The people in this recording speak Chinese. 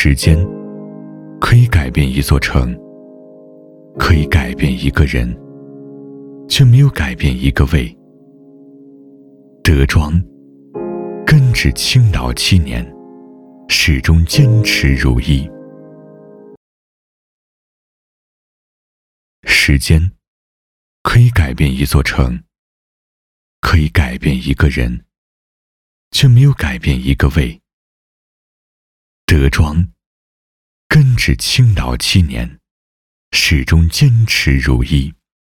时间可以改变一座城，可以改变一个人，却没有改变一个胃。德庄根治青岛7年，始终坚持如一。时间可以改变一座城，可以改变一个人，却没有改变一个胃。德庄根治青岛7年，始终坚持如一。